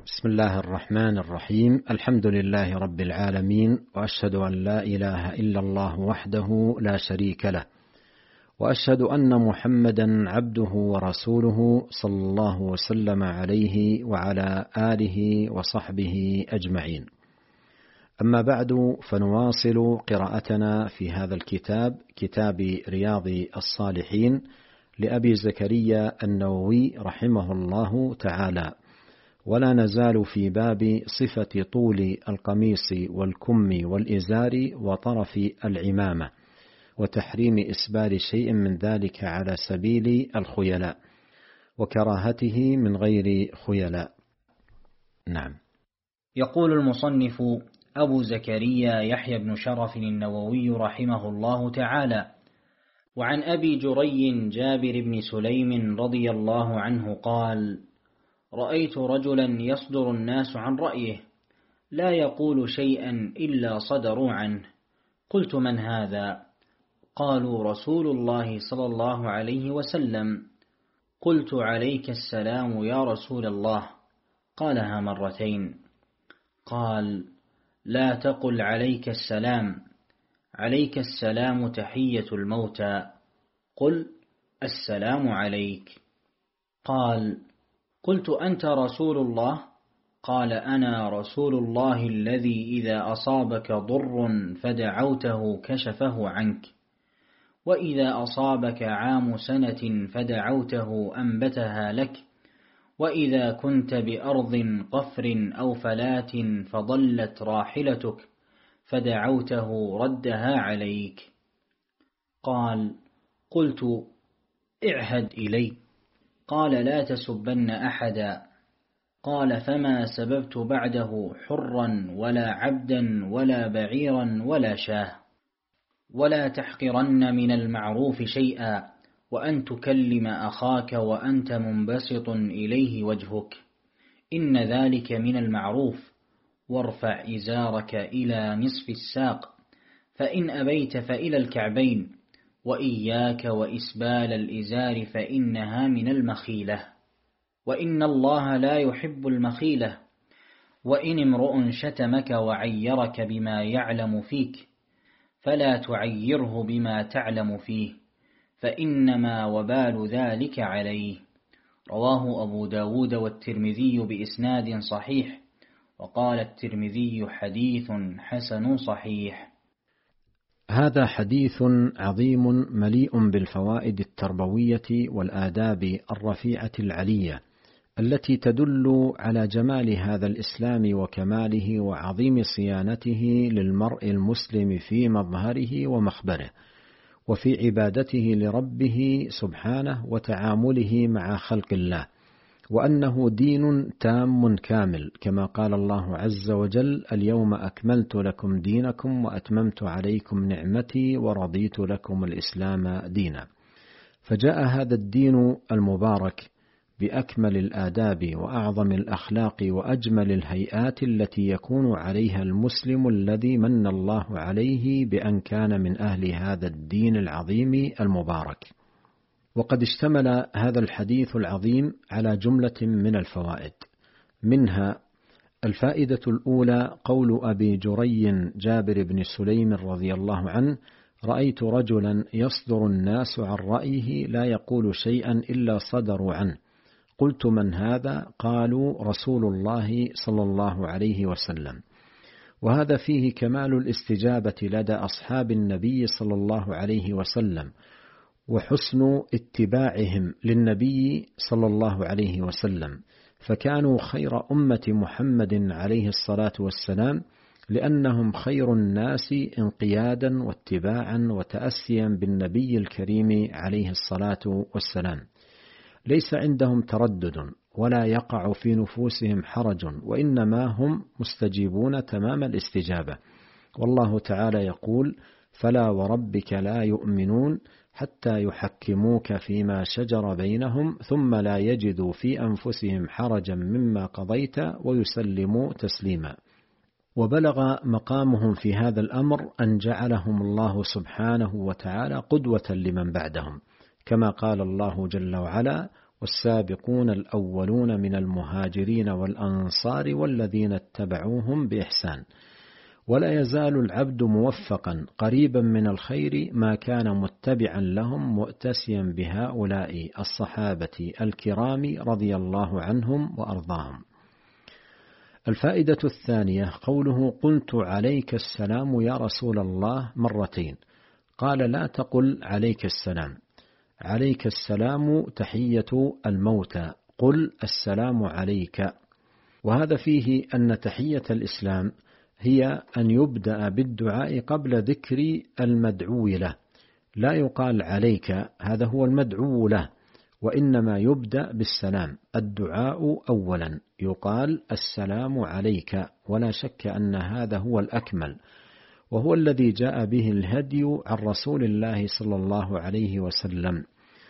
بسم الله الرحمن الرحيم. الحمد لله رب العالمين، وأشهد أن لا إله إلا الله وحده لا شريك له، وأشهد أن محمدا عبده ورسوله صلى الله وسلم عليه وعلى آله وصحبه أجمعين. أما بعد، فنواصل قراءتنا في هذا الكتاب، كتاب رياض الصالحين لأبي زكريا النووي رحمه الله تعالى، ولا نزال في باب صفة طول القميص والكم والإزار وطرف العمامة، وتحريم إسبال شيء من ذلك على سبيل الخيلاء، وكراهته من غير خيلاء. نعم. يقول المصنف أبو زكريا يحيى بن شرف النووي رحمه الله تعالى: وعن أبي جري جابر بن سليم رضي الله عنه قال: رأيت رجلا يصدر الناس عن رأيه، لا يقول شيئا إلا صدروا عنه. قلت: من هذا؟ قالوا: رسول الله صلى الله عليه وسلم. قلت: عليك السلام يا رسول الله. قالها مرتين. قال: لا تقل عليك السلام، عليك السلام تحية الموتى، قل السلام عليك. قال: قلت: أنت رسول الله؟ قال: أنا رسول الله الذي إذا أصابك ضر فدعوته كشفه عنك، وإذا أصابك عام سنة فدعوته أنبتها لك، وإذا كنت بأرض قفر أو فلاة فضلت راحلتك فدعوته ردها عليك. قال: قلت: اعهد إلي. قال: لا تسبن أحدا. قال: فما سببت بعده حرا ولا عبدا ولا بعيرا ولا شاه. ولا تحقرن من المعروف شيئا، وأن تكلم أخاك وأنت منبسط إليه وجهك، إن ذلك من المعروف. وارفع إزارك إلى نصف الساق، فإن أبيت فإلى الكعبين، وإياك وإسبال الإزار فإنها من المخيلة، وإن الله لا يحب المخيلة. وإن امرؤ شتمك وعيرك بما يعلم فيك، فلا تعيره بما تعلم فيه، فإنما وبال ذلك عليه. رواه أبو داود والترمذي بإسناد صحيح، وقال الترمذي: حديث حسن صحيح. هذا حديث عظيم مليء بالفوائد التربوية والآداب الرفيعة العلية، التي تدل على جمال هذا الإسلام وكماله وعظيم صيانته للمرء المسلم في مظهره ومخبره، وفي عبادته لربه سبحانه وتعامله مع خلق الله، وأنه دين تام كامل، كما قال الله عز وجل: اليوم أكملت لكم دينكم وأتممت عليكم نعمتي ورضيت لكم الإسلام دينا. فجاء هذا الدين المبارك بأكمل الآداب وأعظم الأخلاق وأجمل الهيئات التي يكون عليها المسلم الذي من الله عليه بأن كان من أهل هذا الدين العظيم المبارك. وقد اشتمل هذا الحديث العظيم على جملة من الفوائد، منها: الفائدة الأولى قول أبي جري جابر بن سليم رضي الله عنه: رأيت رجلا يصدر الناس عن رأيه لا يقول شيئا إلا صدروا عنه. قلت: من هذا؟ قالوا: رسول الله صلى الله عليه وسلم. وهذا فيه كمال الاستجابة لدى أصحاب النبي صلى الله عليه وسلم، وحسن اتباعهم للنبي صلى الله عليه وسلم، فكانوا خير أمة محمد عليه الصلاة والسلام، لأنهم خير الناس انقيادا واتباعا وتأسيا بالنبي الكريم عليه الصلاة والسلام. ليس عندهم تردد ولا يقع في نفوسهم حرج، وإنما هم مستجيبون تمام الاستجابة. والله تعالى يقول: فلا وربك لا يؤمنون حتى يحكموك فيما شجر بينهم ثم لا يجدوا في أنفسهم حرجا مما قضيت ويسلموا تسليما. وبلغ مقامهم في هذا الأمر أن جعلهم الله سبحانه وتعالى قدوة لمن بعدهم، كما قال الله جل وعلا: والسابقون الأولون من المهاجرين والأنصار والذين اتبعوهم بإحسان. ولا يزال العبد موفقا قريبا من الخير ما كان متبعا لهم مؤتسيا بهؤلاء الصحابة الكرام رضي الله عنهم وأرضاهم. الفائدة الثانية قوله: قلت عليك السلام يا رسول الله مرتين. قال: لا تقل عليك السلام، عليك السلام تحية الموتى، قل السلام عليك. وهذا فيه أن تحية الإسلام هي أن يبدأ بالدعاء قبل ذكر المدعو له، لا يقال عليك هذا هو المدعو له، وإنما يبدأ بالسلام، الدعاء أولا، يقال السلام عليك، ولا شك أن هذا هو الأكمل، وهو الذي جاء به الهدي عن رسول الله صلى الله عليه وسلم،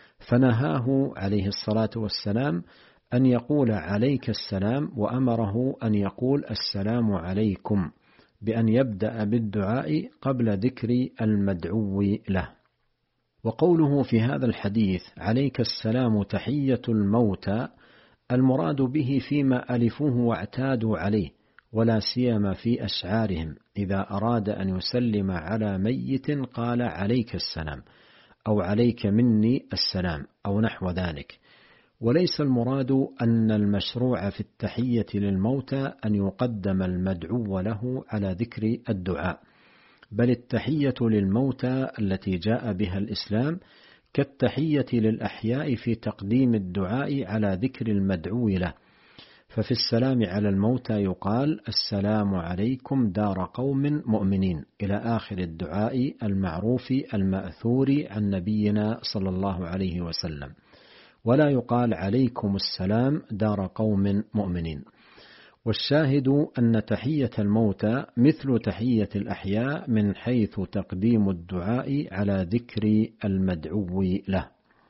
فنهاه عليه الصلاة والسلام أن يقول عليك السلام، وأمره أن يقول السلام عليكم، بأن يبدأ بالدعاء قبل ذكر المدعو له. وقوله في هذا الحديث عليك السلام تحية الموتى، المراد به فيما ألفوه واعتادوا عليه، ولا سيما في أشعارهم، إذا أراد أن يسلم على ميت قال عليك السلام، أو عليك مني السلام، أو نحو ذلك. وليس المراد أن المشروع في التحية للموتى أن يقدم المدعو له على ذكر الدعاء، بل التحية للموتى التي جاء بها الإسلام كالتحية للأحياء في تقديم الدعاء على ذكر المدعو له. ففي السلام على الموتى يقال السلام عليكم دار قوم مؤمنين، إلى آخر الدعاء المعروف المأثور عن نبينا صلى الله عليه وسلم، ولا يقال عليكم السلام دار قوم مؤمنين. والشاهد أن تحية الموتى مثل تحية الأحياء من حيث تقديم الدعاء على ذكر المدعو له.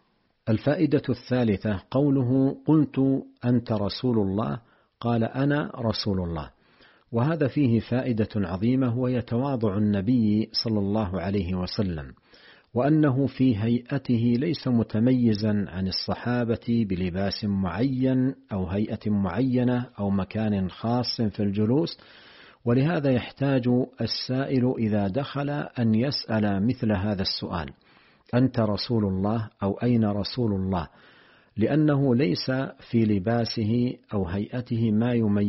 الفائدة الثالثة قوله قلت أنت رسول الله، قال أنا رسول الله. وهذا فيه فائدة عظيمة، وهي تواضع النبي صلى الله عليه وسلم، وأنه في هيئته ليس متميزا عن الصحابة بلباس معين أو هيئة معينة أو مكان خاص في الجلوس. ولهذا يحتاج السائل إذا دخل أن يسأل مثل هذا السؤال: أنت رسول الله أو أين رسول الله؟ لأنه ليس في لباسه أو هيئته ما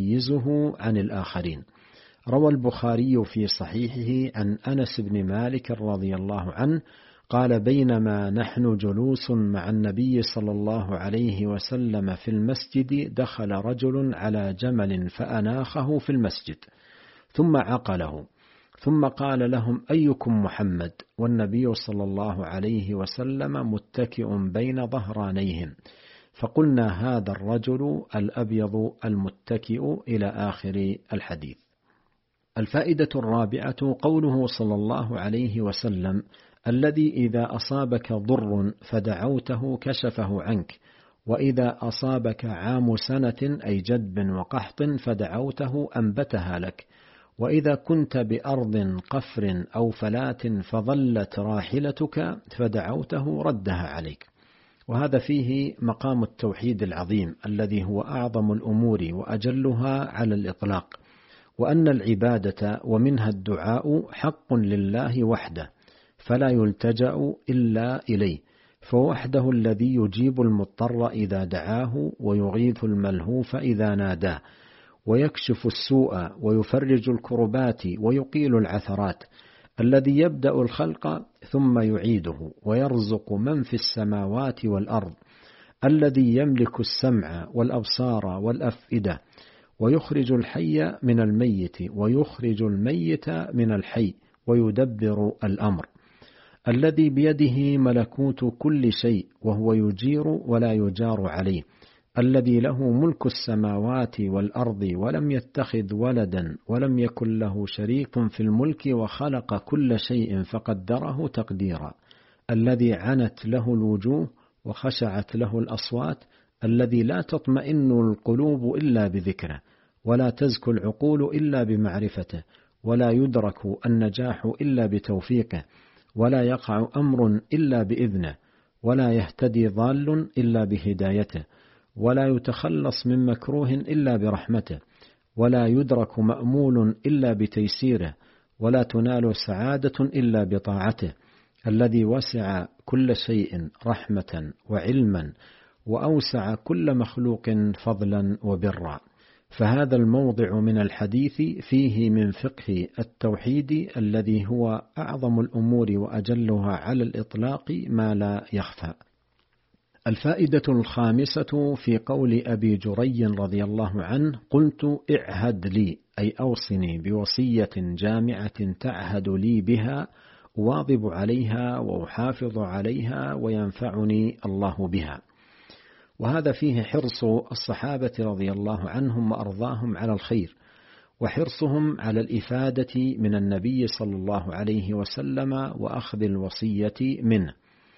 يميزه عن الآخرين. روى البخاري في صحيحه عن أنس بن مالك رضي الله عنه قال: بينما نحن جلوس مع النبي صلى الله عليه وسلم في المسجد، دخل رجل على جمل فأناخه في المسجد، ثم عقله، ثم قال لهم: أيكم محمد؟ والنبي صلى الله عليه وسلم متكئ بين ظهرانيهم، فقلنا: هذا الرجل الأبيض المتكئ، إلى آخر الحديث. الفائدة الرابعة قوله صلى الله عليه وسلم: الذي إذا أصابك ضر فدعوته كشفه عنك، وإذا أصابك عام سنة أي جدب وقحط فدعوته أنبتها لك، وإذا كنت بأرض قفر أو فلات فظلت راحلتك فدعوته ردها عليك. وهذا فيه مقام التوحيد العظيم الذي هو أعظم الأمور وأجلها على الإطلاق، وأن العبادة ومنها الدعاء حق لله وحده، فلا يلتجأ إلا إليه، فوحده الذي يجيب المضطر إذا دعاه، ويغيث الملهوف إذا ناداه، ويكشف السوء ويفرج الكربات ويقيل العثرات، الذي يبدأ الخلق ثم يعيده، ويرزق من في السماوات والأرض، الذي يملك السمع والأبصار والأفئدة، ويخرج الحي من الميت ويخرج الميت من الحي، ويدبر الأمر، الذي بيده ملكوت كل شيء، وهو يجير ولا يجار عليه، الذي له ملك السماوات والأرض ولم يتخذ ولدا ولم يكن له شريك في الملك، وخلق كل شيء فقدره تقديرا، الذي عنت له الوجوه وخشعت له الأصوات، الذي لا تطمئن القلوب إلا بذكره، ولا تزكو العقول إلا بمعرفته، ولا يدرك النجاح إلا بتوفيقه، ولا يقع أمر إلا بإذنه، ولا يهتدي ضال إلا بهدايته، ولا يتخلص من مكروه إلا برحمته، ولا يدرك مأمول إلا بتيسيره، ولا تنال سعادة إلا بطاعته، الذي وسع كل شيء رحمة وعلما، وأوسع كل مخلوق فضلا وبرا. فهذا الموضع من الحديث فيه من فقه التوحيد الذي هو أعظم الأمور وأجلها على الإطلاق ما لا يخفى. الفائدة الخامسة في قول أبي جري رضي الله عنه: قلت اعهد لي، أي أوصني بوصية جامعة تعهد لي بها أواظب عليها وأحافظ عليها وينفعني الله بها. وهذا فيه حرص الصحابة رضي الله عنهم وأرضاهم على الخير، وحرصهم على الإفادة من النبي صلى الله عليه وسلم وأخذ الوصية منه.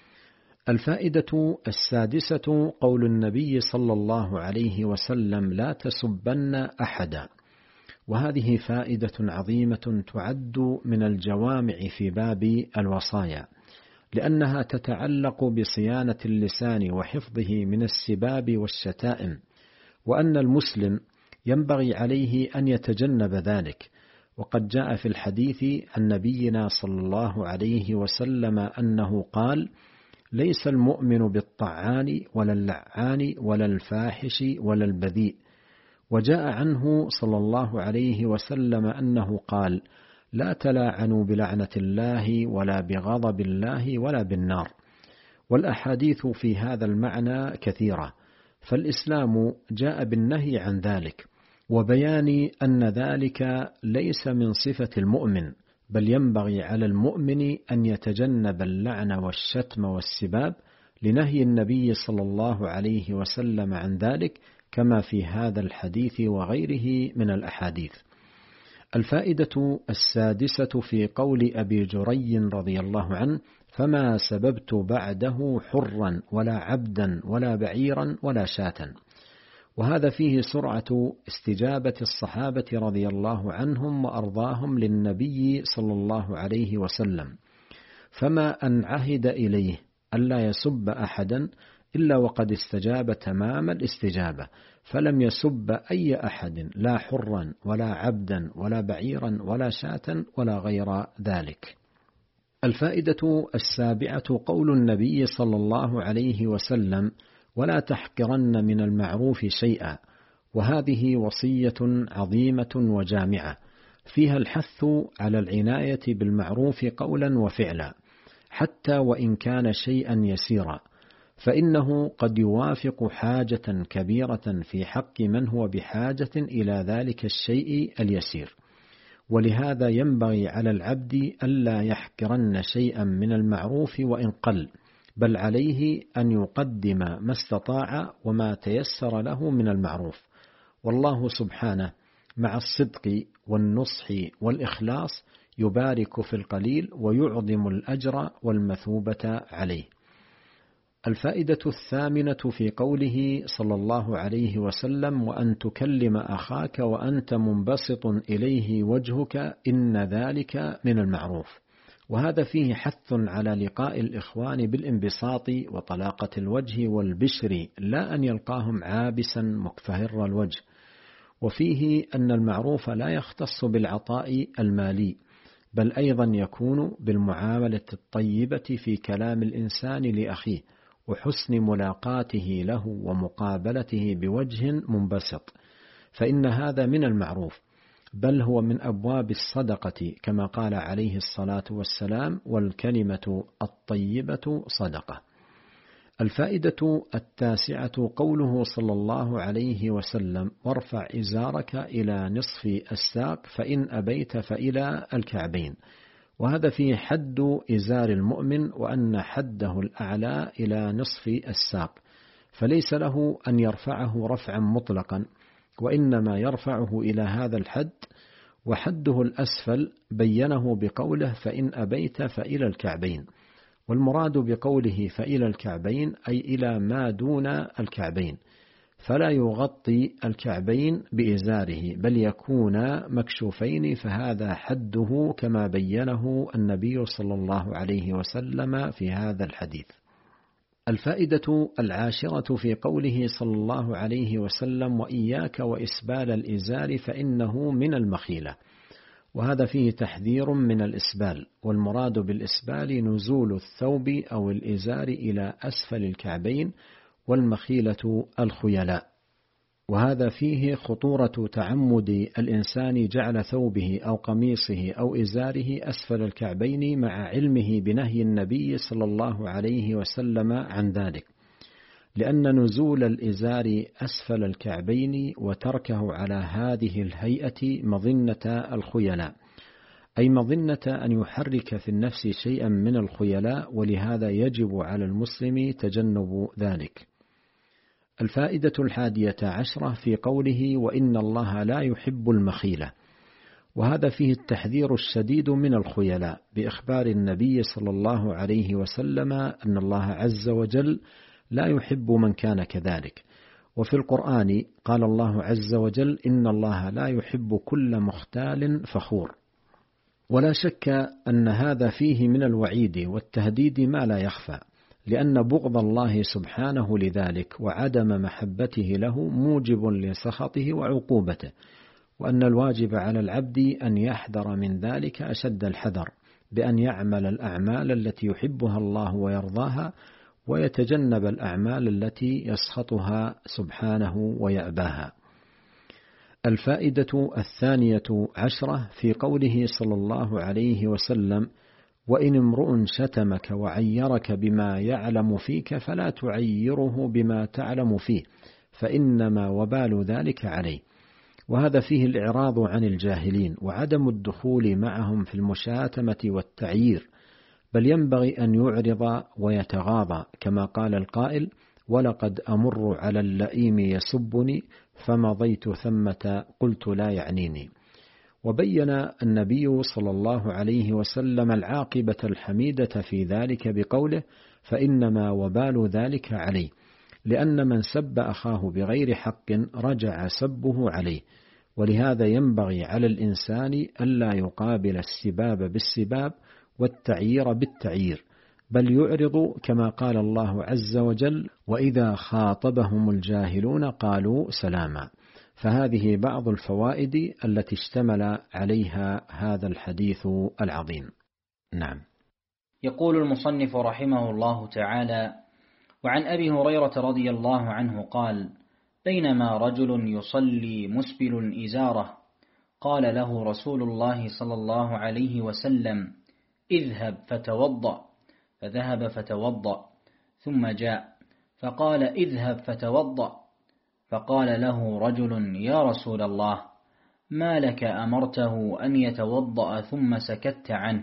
الفائدة السادسة قول النبي صلى الله عليه وسلم: لا تسبن أحدا. وهذه فائدة عظيمة تعد من الجوامع في باب الوصايا، لأنها تتعلق بصيانة اللسان وحفظه من السباب والشتائم، وأن المسلم ينبغي عليه أن يتجنب ذلك. وقد جاء في الحديث عن نبينا صلى الله عليه وسلم أنه قال: ليس المؤمن بالطعان ولا اللعان ولا الفاحش ولا البذيء. وجاء عنه صلى الله عليه وسلم أنه قال: لا تلاعنوا بلعنة الله ولا بغضب الله ولا بالنار. والأحاديث في هذا المعنى كثيرة، فالإسلام جاء بالنهي عن ذلك وبيان أن ذلك ليس من صفة المؤمن، بل ينبغي على المؤمن أن يتجنب اللعن والشتم والسباب، لنهي النبي صلى الله عليه وسلم عن ذلك، كما في هذا الحديث وغيره من الأحاديث. الفائدة السادسة في قول أبي جري رضي الله عنه: فما سببت بعده حرا ولا عبدا ولا بعيرا ولا شاة. وهذا فيه سرعة استجابة الصحابة رضي الله عنهم وأرضاهم للنبي صلى الله عليه وسلم، فما أن عهد إليه ألا يسب أحدا إلا وقد استجاب تمام الاستجابة، فلم يسب أي أحد، لا حرا ولا عبدا ولا بعيرا ولا شاة ولا غير ذلك. الفائدة السابعة قول النبي صلى الله عليه وسلم: ولا تحقرن من المعروف شيئا. وهذه وصية عظيمة وجامعة، فيها الحث على العناية بالمعروف قولا وفعلا، حتى وإن كان شيئا يسيرا، فإنه قد يوافق حاجة كبيرة في حق من هو بحاجة إلى ذلك الشيء اليسير. ولهذا ينبغي على العبد ألا يحقرن شيئا من المعروف وإن قل، بل عليه أن يقدم ما استطاع وما تيسر له من المعروف. والله سبحانه مع الصدق والنصح والإخلاص يبارك في القليل ويعظم الأجر والمثوبة عليه. الفائدة الثامنة في قوله صلى الله عليه وسلم: وأن تكلم أخاك وأنت منبسط إليه وجهك إن ذلك من المعروف. وهذا فيه حث على لقاء الإخوان بالانبساط وطلاقة الوجه والبشر، لا أن يلقاهم عابسا مكفهر الوجه. وفيه أن المعروف لا يختص بالعطاء المالي، بل أيضا يكون بالمعاملة الطيبة في كلام الإنسان لأخيه، وحسن ملاقاته له ومقابلته بوجه منبسط، فإن هذا من المعروف، بل هو من أبواب الصدقة، كما قال عليه الصلاة والسلام: والكلمة الطيبة صدقة. الفائدة التاسعة قوله صلى الله عليه وسلم: وارفع إزارك إلى نصف الساق فإن أبيت فإلى الكعبين. وهذا فيه حد إزار المؤمن، وأن حده الأعلى إلى نصف الساق، فليس له أن يرفعه رفعا مطلقا، وإنما يرفعه إلى هذا الحد. وحده الأسفل بينه بقوله: فإن أبيت فإلى الكعبين. والمراد بقوله فإلى الكعبين أي إلى ما دون الكعبين، فلا يغطي الكعبين بإزاره، بل يكون مكشوفين، فهذا حده كما بينه النبي صلى الله عليه وسلم في هذا الحديث. الفائدة 10 في قوله صلى الله عليه وسلم: وإياك وإسبال الإزار فإنه من المخيلة. وهذا فيه تحذير من الإسبال، والمراد بالإسبال نزول الثوب أو الإزار إلى أسفل الكعبين، والمخيلة الخيلاء. وهذا فيه خطورة تعمد الإنسان جعل ثوبه أو قميصه أو إزاره أسفل الكعبين مع علمه بنهي النبي صلى الله عليه وسلم عن ذلك، لأن نزول الإزار أسفل الكعبين وتركه على هذه الهيئة مظنة الخيلاء، أي مظنة أن يحرك في النفس شيئا من الخيلاء، ولهذا يجب على المسلم تجنب ذلك. الفائدة 11 في قوله: وإن الله لا يحب المخيلة. وهذا فيه التحذير الشديد من الخيلاء، بإخبار النبي صلى الله عليه وسلم أن الله عز وجل لا يحب من كان كذلك. وفي القرآن قال الله عز وجل: إن الله لا يحب كل مختال فخور. ولا شك أن هذا فيه من الوعيد والتهديد ما لا يخفى، لأن بغض الله سبحانه لذلك وعدم محبته له موجب لسخطه وعقوبته، وأن الواجب على العبد أن يحذر من ذلك أشد الحذر، بأن يعمل الأعمال التي يحبها الله ويرضاها، ويتجنب الأعمال التي يسخطها سبحانه ويأباها. الفائدة 12 في قوله صلى الله عليه وسلم: وإن امرؤ شتمك وعيرك بما يعلم فيك فلا تعيره بما تعلم فيه، فإنما وبال ذلك عليه. وهذا فيه الإعراض عن الجاهلين، وعدم الدخول معهم في المشاتمة والتعيير، بل ينبغي أن يعرض ويتغاضى، كما قال القائل: ولقد أمر على اللئيم يسبني فمضيت ثمة قلت لا يعنيني. وبين النبي صلى الله عليه وسلم العاقبة الحميدة في ذلك بقوله: فإنما وبال ذلك عليه، لأن من سب أخاه بغير حق رجع سبه عليه. ولهذا ينبغي على الإنسان ألا يقابل السباب بالسباب والتعيير بالتعيير، بل يعرض، كما قال الله عز وجل: وإذا خاطبهم الجاهلون قالوا سلاما. فهذه بعض الفوائد التي اشتمل عليها هذا الحديث العظيم. نعم. يقول المصنف رحمه الله تعالى: وعن أبي هريرة رضي الله عنه قال: بينما رجل يصلي مسبل إزاره قال له رسول الله صلى الله عليه وسلم: اذهب فتوضأ، فذهب فتوضأ، ثم جاء فقال: اذهب فتوضأ، فقال له رجل: يا رسول الله، ما لك أمرته أن يتوضأ ثم سكت عنه؟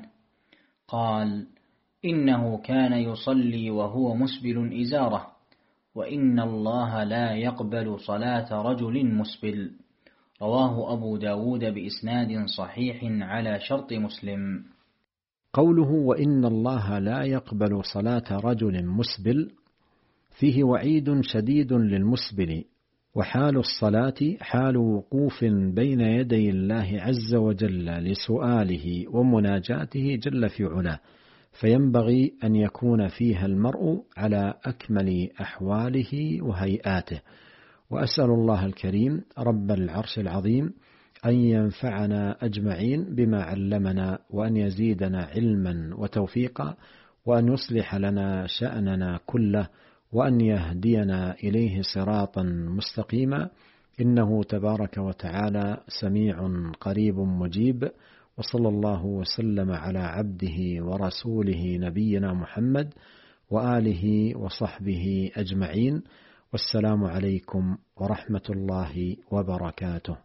قال: إنه كان يصلي وهو مسبل إزاره، وإن الله لا يقبل صلاة رجل مسبل. رواه أبو داود بإسناد صحيح على شرط مسلم. قوله: وإن الله لا يقبل صلاة رجل مسبل، فيه وعيد شديد للمسبل. وحال الصلاة حال وقوف بين يدي الله عز وجل لسؤاله ومناجاته جل في علاه، فينبغي أن يكون فيها المرء على أكمل أحواله وهيئاته. وأسأل الله الكريم رب العرش العظيم أن ينفعنا أجمعين بما علمنا، وأن يزيدنا علما وتوفيقا، وأن يصلح لنا شأننا كله، وأن يهدينا إليه صراطا مستقيما، إنه تبارك وتعالى سميع قريب مجيب. وصلى الله وسلم على عبده ورسوله نبينا محمد وآله وصحبه أجمعين، والسلام عليكم ورحمة الله وبركاته.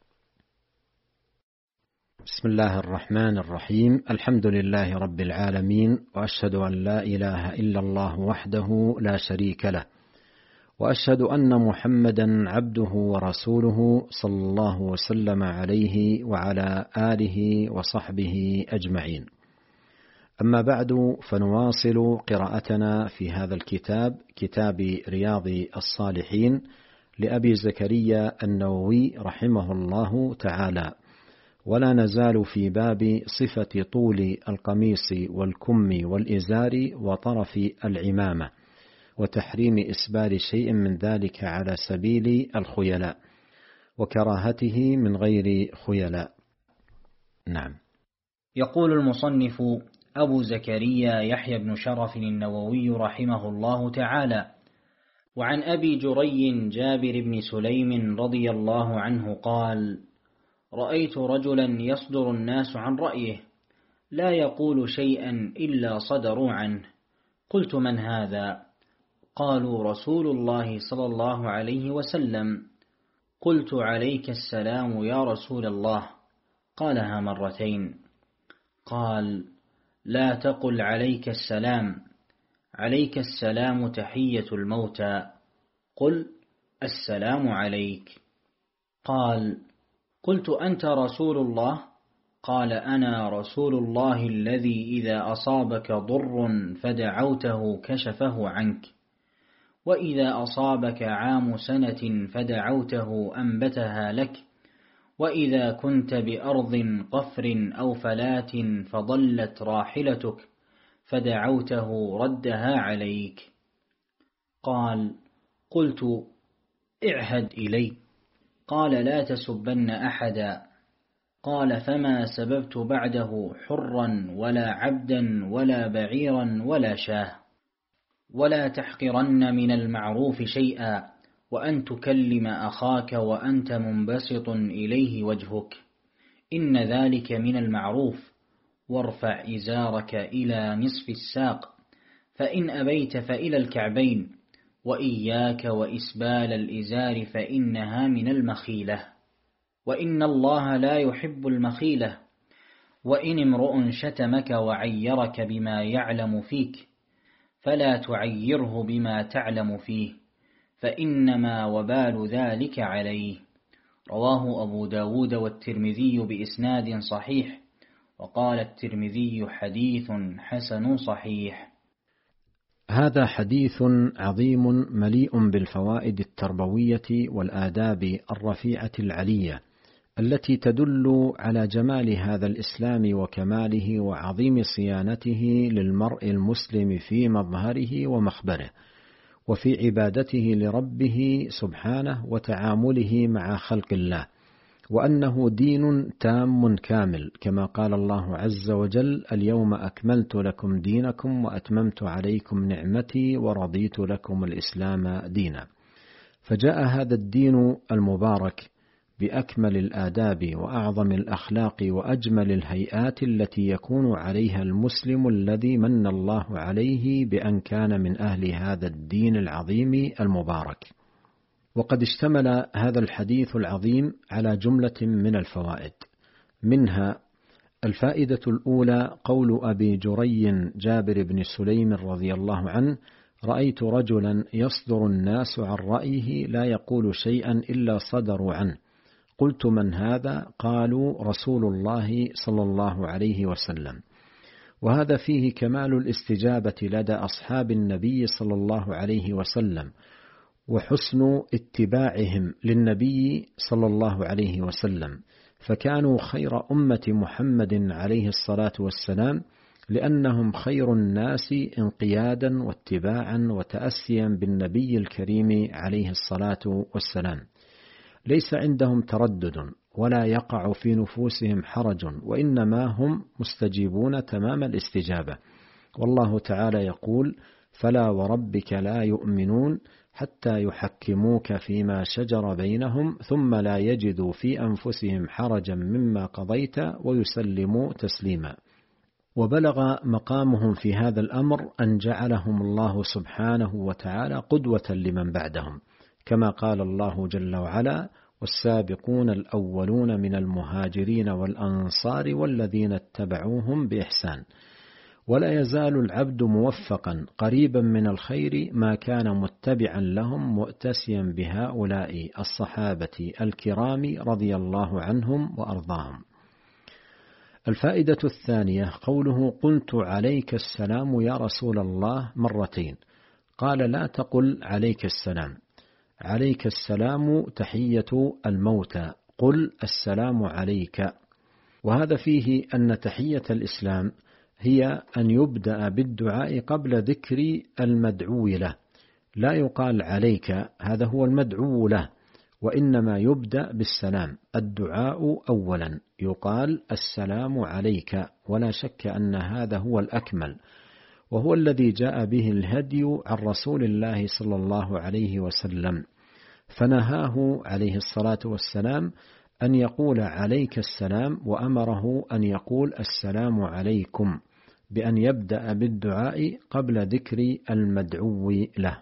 بسم الله الرحمن الرحيم. الحمد لله رب العالمين، وأشهد أن لا إله إلا الله وحده لا شريك له، وأشهد أن محمدا عبده ورسوله صلى الله وسلم عليه وعلى آله وصحبه أجمعين. أما بعد، فنواصل قراءتنا في هذا الكتاب، كتاب رياض الصالحين لأبي زكريا النووي رحمه الله تعالى، ولا نزال في باب صفة طول القميص والكم والإزار وطرف العمامة. وتحريم إسبال شيء من ذلك على سبيل الخيلاء، وكراهته من غير خيلاء. نعم. يقول المصنف أبو زكريا يحيى بن شرف النووي رحمه الله تعالى: وعن أبي جري جابر بن سليم رضي الله عنه قال: رأيت رجلا يصدر الناس عن رأيه لا يقول شيئا إلا صدروا عنه. قلت: من هذا؟ قالوا: رسول الله صلى الله عليه وسلم. قلت: عليك السلام يا رسول الله. قالها مرتين. قال: لا تقل عليك السلام، عليك السلام تحية الموتى، قل السلام عليك. قال: قلت: أنت رسول الله؟ قال: أنا رسول الله الذي إذا أصابك ضر فدعوته كشفه عنك، وإذا أصابك عام سنة فدعوته أنبتها لك، وإذا كنت بأرض قفر أو فلات فضلت راحلتك فدعوته ردها عليك. قال: قلت: اعهد إلي. قال: لا تسبن أحدا. قال: فما سببت بعده حرا ولا عبدا ولا بعيرا ولا شاه. ولا تحقرن من المعروف شيئا، وأن تكلم أخاك وأنت منبسط إليه وجهك، إن ذلك من المعروف. وارفع إزارك إلى نصف الساق، فإن أبيت فإلى الكعبين، وإياك وإسبال الإزار فإنها من المخيلة، وإن الله لا يحب المخيلة. وإن امرؤ شتمك وعيرك بما يعلم فيك فلا تعيره بما تعلم فيه، فإنما وبال ذلك عليه. رواه أبو داود والترمذي بإسناد صحيح، وقال الترمذي: حديث حسن صحيح. هذا حديث عظيم مليء بالفوائد التربوية والآداب الرفيعة العلية، التي تدل على جمال هذا الإسلام وكماله وعظيم صيانته للمرء المسلم في مظهره ومخبره، وفي عبادته لربه سبحانه وتعامله مع خلق الله، وأنه دين تام كامل، كما قال الله عز وجل: اليوم أكملت لكم دينكم وأتممت عليكم نعمتي ورضيت لكم الإسلام دينا. فجاء هذا الدين المبارك بأكمل الآداب وأعظم الأخلاق وأجمل الهيئات التي يكون عليها المسلم الذي من الله عليه بأن كان من أهل هذا الدين العظيم المبارك. وقد اشتمل هذا الحديث العظيم على جملة من الفوائد، منها: الفائدة الأولى قول أبي جري جابر بن سليم رضي الله عنه: رأيت رجلا يصدر الناس عن رأيه لا يقول شيئا إلا صدروا عنه. قلت: من هذا؟ قالوا: رسول الله صلى الله عليه وسلم. وهذا فيه كمال الاستجابة لدى أصحاب النبي صلى الله عليه وسلم، وحسن اتباعهم للنبي صلى الله عليه وسلم، فكانوا خير أمة محمد عليه الصلاة والسلام، لأنهم خير الناس انقيادا واتباعا وتأسيا بالنبي الكريم عليه الصلاة والسلام. ليس عندهم تردد ولا يقع في نفوسهم حرج، وإنما هم مستجيبون تمام الاستجابة. والله تعالى يقول: فلا وربك لا يؤمنون حتى يحكموك فيما شجر بينهم ثم لا يجدوا في أنفسهم حرجا مما قضيت ويسلموا تسليما. وبلغ مقامهم في هذا الأمر أن جعلهم الله سبحانه وتعالى قدوة لمن بعدهم، كما قال الله جل وعلا: والسابقون الأولون من المهاجرين والأنصار والذين اتبعوهم بإحسان. ولا يزال العبد موفقا قريبا من الخير ما كان متبعا لهم مؤتسيا بهؤلاء الصحابة الكرام رضي الله عنهم وأرضاهم. الفائدة الثانية قوله: قلت عليك السلام يا رسول الله مرتين. قال: لا تقل عليك السلام، عليك السلام تحية الموتى، قل السلام عليك. وهذا فيه أن تحية الإسلام هي أن يبدأ بالدعاء قبل ذكر المدعو له، لا يقال عليك، هذا هو المدعو له، وإنما يبدأ بالسلام. الدعاء أولا، يقال السلام عليك، ولا شك أن هذا هو الأكمل، وهو الذي جاء به الهدي عن رسول الله صلى الله عليه وسلم، فنهاه عليه الصلاة والسلام أن يقول عليك السلام، وأمره أن يقول السلام عليكم، بأن يبدأ بالدعاء قبل ذكر المدعو له.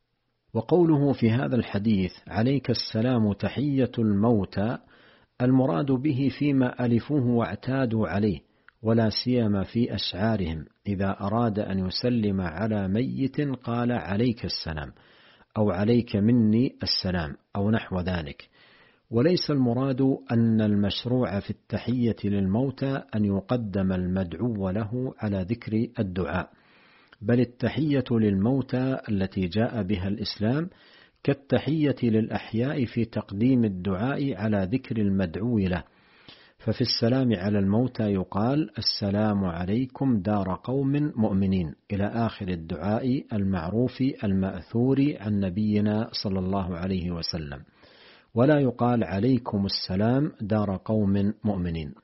وقوله في هذا الحديث عليك السلام تحية الموتى، المراد به فيما ألفوه واعتادوا عليه، ولا سيما في أشعارهم، إذا أراد أن يسلم على ميت قال عليك السلام، أو عليك مني السلام، أو نحو ذلك. وليس المراد أن المشروع في التحية للموتى أن يقدم المدعو له على ذكر الدعاء، بل التحية للموتى التي جاء بها الإسلام كالتحية للأحياء في تقديم الدعاء على ذكر المدعو له. ففي السلام على الموتى يقال السلام عليكم دار قوم مؤمنين، إلى آخر الدعاء المعروف المأثور عن نبينا صلى الله عليه وسلم، ولا يقال عليكم السلام دار قوم مؤمنين.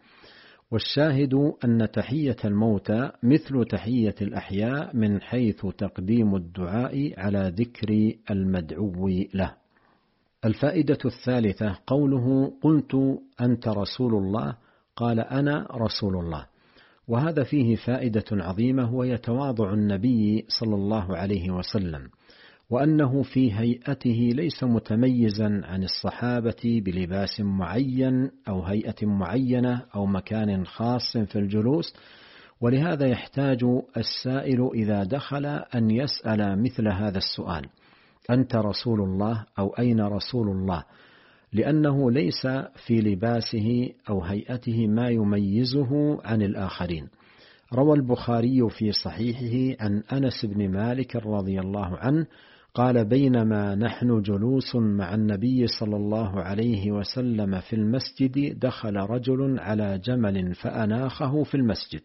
والشاهد أن تحية الموتى مثل تحية الأحياء من حيث تقديم الدعاء على ذكر المدعو له. الفائدة الثالثة قوله قلت أنت رسول الله، قال أنا رسول الله، وهذا فيه فائدة عظيمة، وهي تواضع النبي صلى الله عليه وسلم، وأنه في هيئته ليس متميزا عن الصحابة بلباس معين أو هيئة معينة أو مكان خاص في الجلوس، ولهذا يحتاج السائل إذا دخل أن يسأل مثل هذا السؤال: أنت رسول الله أو أين رسول الله؟ لأنه ليس في لباسه أو هيئته ما يميزه عن الآخرين. روى البخاري في صحيحه عن أنس بن مالك رضي الله عنه قال: بينما نحن جلوس مع النبي صلى الله عليه وسلم في المسجد، دخل رجل على جمل فأناخه في المسجد،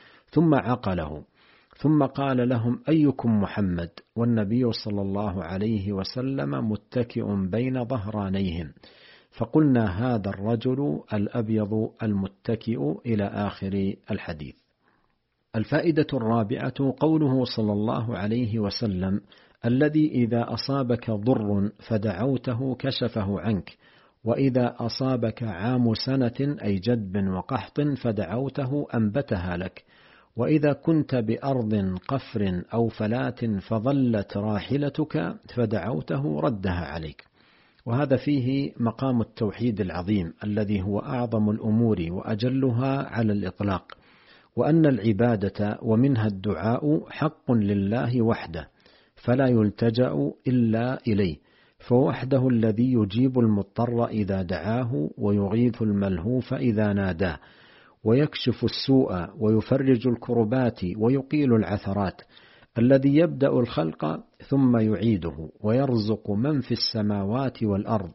ثم عقله، ثم قال لهم: أيكم محمد؟ والنبي صلى الله عليه وسلم متكئ بين ظهرانيهم، فقلنا: هذا الرجل الأبيض المتكئ، إلى آخر الحديث. الفائدة الرابعة قوله صلى الله عليه وسلم: الذي إذا أصابك ضر فدعوته كشفه عنك، وإذا أصابك عام سنة أي جدب وقحط فدعوته أنبتها لك، وإذا كنت بأرض قفر أو فلات فظلت راحلتك فدعوته ردها عليك. وهذا فيه مقام التوحيد العظيم الذي هو أعظم الأمور وأجلها على الإطلاق، وأن العبادة ومنها الدعاء حق لله وحده، فلا يلتجأ إلا إليه، فوحده الذي يجيب المضطر إذا دعاه، ويغيث الملهوف إذا ناداه، ويكشف السوء ويفرج الكربات ويقيل العثرات، الذي يبدأ الخلق ثم يعيده، ويرزق من في السماوات والأرض،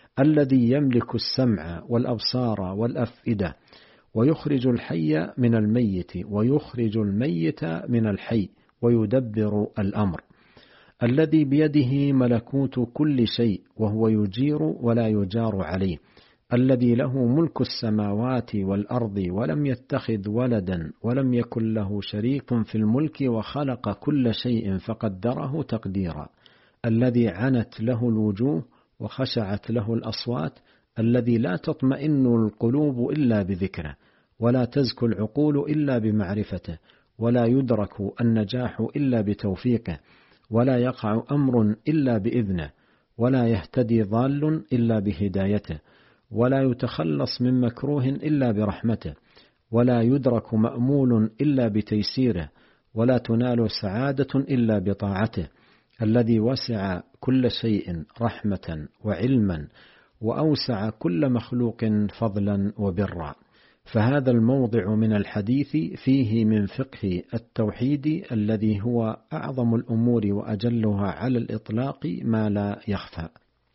الذي يملك السمع والأبصار والأفئدة، ويخرج الحي من الميت ويخرج الميت من الحي، ويدبر الأمر، الذي بيده ملكوت كل شيء، وهو يجير ولا يجار عليه، الذي له ملك السماوات والأرض، ولم يتخذ ولدا ولم يكن له شريك في الملك، وخلق كل شيء فقدره تقديرا، الذي عنت له الوجوه وخشعت له الأصوات، الذي لا تطمئن القلوب إلا بذكره، ولا تزكو العقول إلا بمعرفته، ولا يدرك النجاح إلا بتوفيقه، ولا يقع أمر إلا بإذنه، ولا يهتدي ضال إلا بهدايته، ولا يتخلص من مكروه إلا برحمته، ولا يدرك مأمول إلا بتيسيره، ولا تنال سعادة إلا بطاعته، الذي وسع كل شيء رحمة وعلما، وأوسع كل مخلوق فضلا وبرا. فهذا الموضع من الحديث فيه من فقه التوحيد الذي هو أعظم الأمور وأجلها على الإطلاق ما لا يخفى.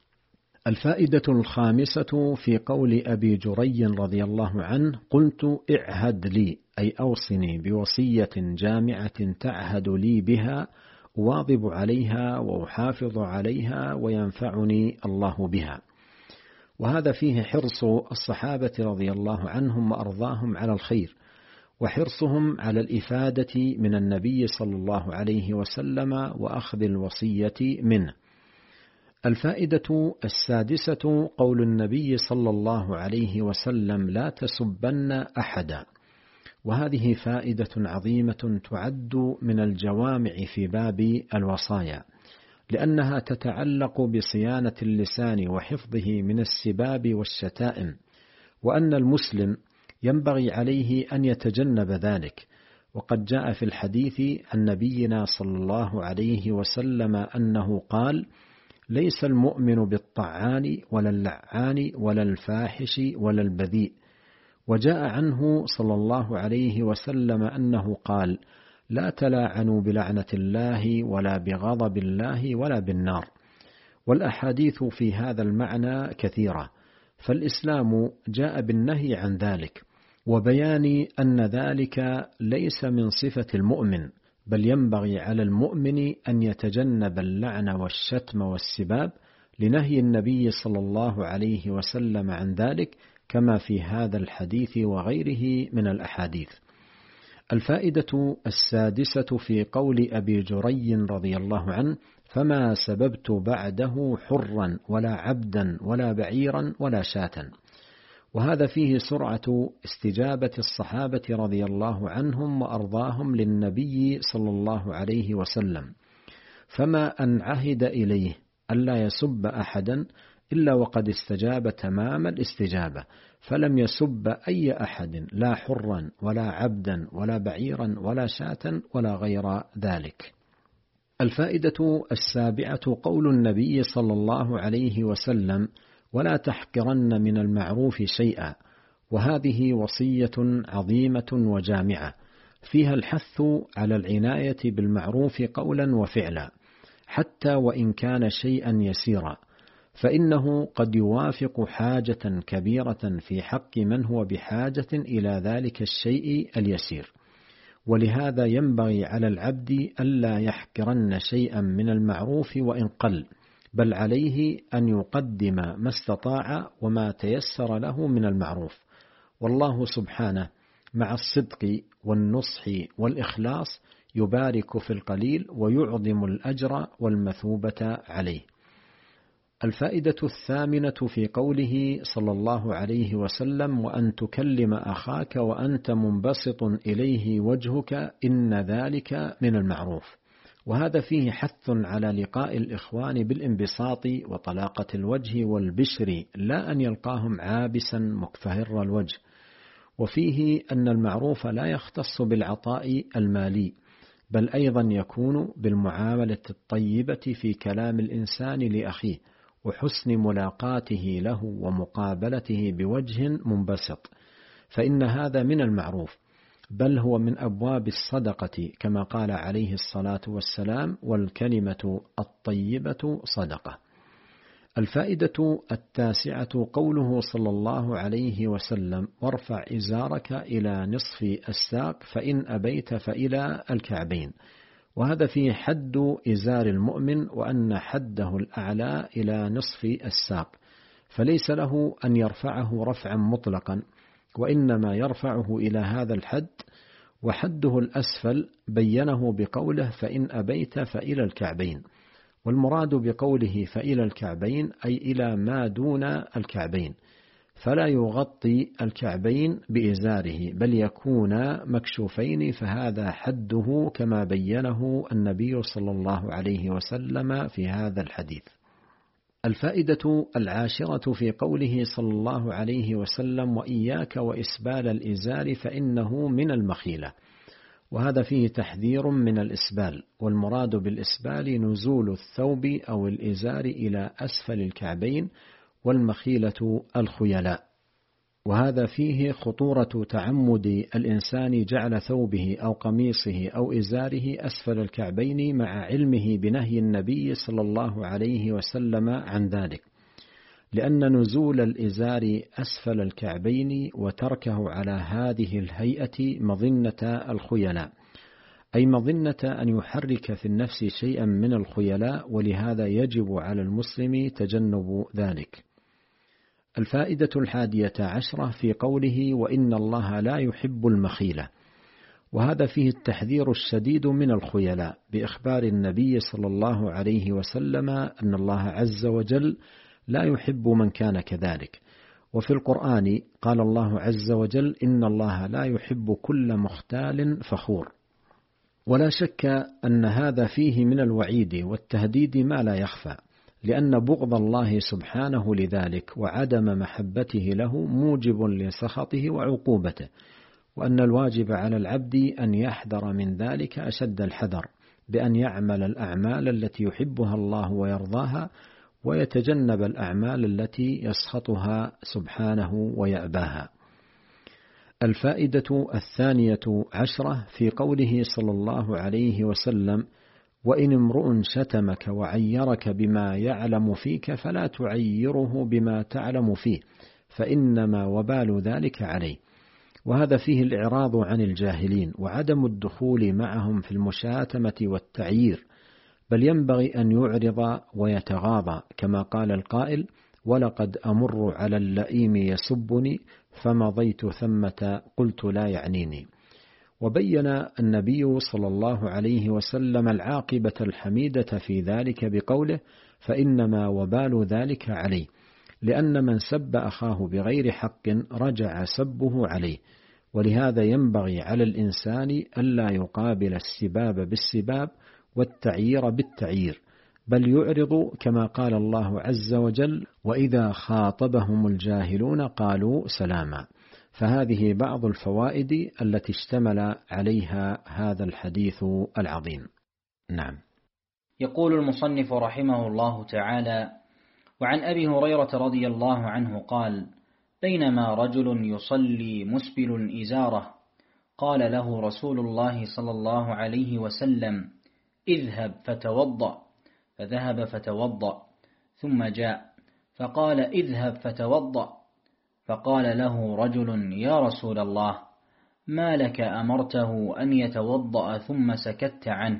الفائدة الخامسة في قول أبي جري رضي الله عنه: قلت اعهد لي، أي أوصني بوصية جامعة تعهد لي بها أواظب عليها وأحافظ عليها وينفعني الله بها. وهذا فيه حرص الصحابة رضي الله عنهم وأرضاهم على الخير، وحرصهم على الإفادة من النبي صلى الله عليه وسلم وأخذ الوصية منه. الفائدة السادسة قول النبي صلى الله عليه وسلم: لا تسبن أحدا. وهذه فائدة عظيمة تعد من الجوامع في باب الوصايا، لأنها تتعلق بصيانة اللسان وحفظه من السباب والشتائم، وأن المسلم ينبغي عليه أن يتجنب ذلك. وقد جاء في الحديث عن نبينا صلى الله عليه وسلم أنه قال: ليس المؤمن بالطعان ولا اللعان ولا الفاحش ولا البذيء. وجاء عنه صلى الله عليه وسلم أنه قال: لا تلاعنوا بلعنة الله ولا بغضب الله ولا بالنار. والأحاديث في هذا المعنى كثيرة، فالإسلام جاء بالنهي عن ذلك وبيان أن ذلك ليس من صفة المؤمن، بل ينبغي على المؤمن أن يتجنب اللعن والشتم والسباب، لنهي النبي صلى الله عليه وسلم عن ذلك، كما في هذا الحديث وغيره من الأحاديث. الفائدة السادسة في قول أبي جري رضي الله عنه: فما سببت بعده حرا ولا عبدا ولا بعيرا ولا شاة. وهذا فيه سرعة استجابة الصحابة رضي الله عنهم وأرضاهم للنبي صلى الله عليه وسلم، فما أن عهد إليه ألا يسب أحدا إلا وقد استجاب تمام الاستجابة، فلم يسب أي أحد، لا حرا ولا عبدا ولا بعيرا ولا شاة ولا غير ذلك. الفائدة السابعة قول النبي صلى الله عليه وسلم: ولا تحقرن من المعروف شيئا. وهذه وصية عظيمة وجامعة، فيها الحث على العناية بالمعروف قولا وفعلا، حتى وإن كان شيئا يسيرا، فإنه قد يوافق حاجة كبيرة في حق من هو بحاجة إلى ذلك الشيء اليسير. ولهذا ينبغي على العبد ألا يحقرن شيئا من المعروف وإن قل، بل عليه أن يقدم ما استطاع وما تيسر له من المعروف. والله سبحانه مع الصدق والنصح والإخلاص يبارك في القليل ويعظم الأجر والمثوبة عليه. الفائدة الثامنة في قوله صلى الله عليه وسلم: وأن تكلم أخاك وأنت منبسط إليه وجهك إن ذلك من المعروف. وهذا فيه حث على لقاء الإخوان بالانبساط وطلاقة الوجه والبشر، لا أن يلقاهم عابسا مكفهر الوجه. وفيه أن المعروف لا يختص بالعطاء المالي، بل أيضا يكون بالمعاملة الطيبة في كلام الإنسان لأخيه، وحسن ملاقاته له ومقابلته بوجه منبسط، فإن هذا من المعروف، بل هو من أبواب الصدقة، كما قال عليه الصلاة والسلام: والكلمة الطيبة صدقة. الفائدة التاسعة قوله صلى الله عليه وسلم: وارفع إزارك إلى نصف الساق فإن أبيت فإلى الكعبين. وهذا فيه حد إزار المؤمن، وأن حده الأعلى إلى نصف الساق، فليس له أن يرفعه رفعا مطلقا، وإنما يرفعه إلى هذا الحد. وحده الأسفل بينه بقوله: فإن أبيت فإلى الكعبين. والمراد بقوله فإلى الكعبين أي إلى ما دون الكعبين، فلا يغطي الكعبين بإزاره، بل يكون مكشوفين، فهذا حده كما بينه النبي صلى الله عليه وسلم في هذا الحديث. الفائدة العاشرة في قوله صلى الله عليه وسلم: وإياك وإسبال الإزار فإنه من المخيلة. وهذا فيه تحذير من الإسبال، والمراد بالإسبال نزول الثوب أو الإزار إلى أسفل الكعبين، والمخيلة الخيلاء. وهذا فيه خطورة تعمد الإنسان جعل ثوبه أو قميصه أو إزاره أسفل الكعبين، مع علمه بنهي النبي صلى الله عليه وسلم عن ذلك، لأن نزول الإزار أسفل الكعبين وتركه على هذه الهيئة مظنة الخيلاء. أي مظنة أن يحرك في النفس شيئا من الخيلاء، ولهذا يجب على المسلم تجنب ذلك. الفائدة 11 في قوله: وإن الله لا يحب المخيلة، وهذا فيه التحذير الشديد من الخيلاء، بإخبار النبي صلى الله عليه وسلم أن الله عز وجل لا يحب من كان كذلك. وفي القرآن قال الله عز وجل: إن الله لا يحب كل مختال فخور. ولا شك أن هذا فيه من الوعيد والتهديد ما لا يخفى، لأن بغض الله سبحانه لذلك وعدم محبته له موجب لسخطه وعقوبته، وأن الواجب على العبد أن يحذر من ذلك أشد الحذر، بأن يعمل الأعمال التي يحبها الله ويرضاها، ويتجنب الأعمال التي يسخطها سبحانه ويأباها. الفائدة 12 في قوله صلى الله عليه وسلم: وإن امرؤ شتمك وعيرك بما يعلم فيك فلا تعيره بما تعلم فيه، فإنما وبال ذلك عليه. وهذا فيه الإعراض عن الجاهلين وعدم الدخول معهم في المشاتمة والتعيير، بل ينبغي أن يعرض ويتغاضى، كما قال القائل: ولقد أمر على اللئيم يسبني فمضيت ثمة قلت لا يعنيني. وبين النبي صلى الله عليه وسلم العاقبة الحميدة في ذلك بقوله: فإنما وبال ذلك عليه، لأن من سب أخاه بغير حق رجع سبه عليه. ولهذا ينبغي على الإنسان ألا يقابل السباب بالسباب والتعيير بالتعيير، بل يعرض، كما قال الله عز وجل: وإذا خاطبهم الجاهلون قالوا سلاما. فهذه بعض الفوائد التي اشتمل عليها هذا الحديث العظيم. نعم. يقول المصنف رحمه الله تعالى: وعن أبي هريرة رضي الله عنه قال: بينما رجل يصلي مسبل إزاره قال له رسول الله صلى الله عليه وسلم: اذهب فتوضأ، فذهب فتوضأ، ثم جاء فقال: اذهب فتوضأ، فقال له رجل: يا رسول الله، ما لك أمرته أن يتوضأ ثم سكت عنه؟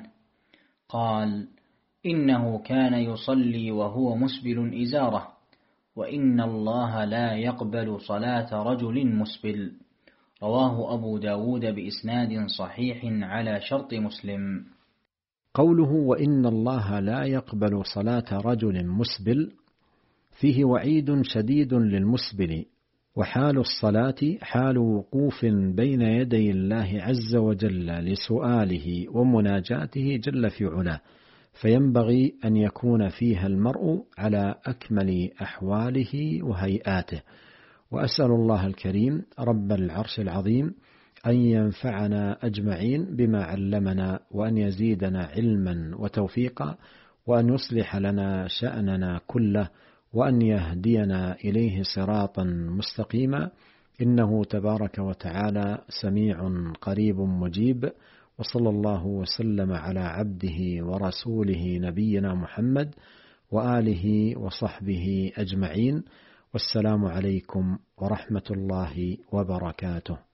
قال: إنه كان يصلي وهو مسبل إزاره، وإن الله لا يقبل صلاة رجل مسبل. رواه أبو داود بإسناد صحيح على شرط مسلم. قوله: وإن الله لا يقبل صلاة رجل مسبل، فيه وعيد شديد للمسبل، وحال الصلاة حال وقوف بين يدي الله عز وجل لسؤاله ومناجاته جل في علاه، فينبغي أن يكون فيها المرء على أكمل أحواله وهيئاته. وأسأل الله الكريم رب العرش العظيم أن ينفعنا أجمعين بما علمنا، وأن يزيدنا علما وتوفيقا، وأن يصلح لنا شأننا كله، وأن يهدينا إليه صراطا مستقيما، إنه تبارك وتعالى سميع قريب مجيب. وصلى الله وسلم على عبده ورسوله نبينا محمد وآله وصحبه أجمعين، والسلام عليكم ورحمة الله وبركاته.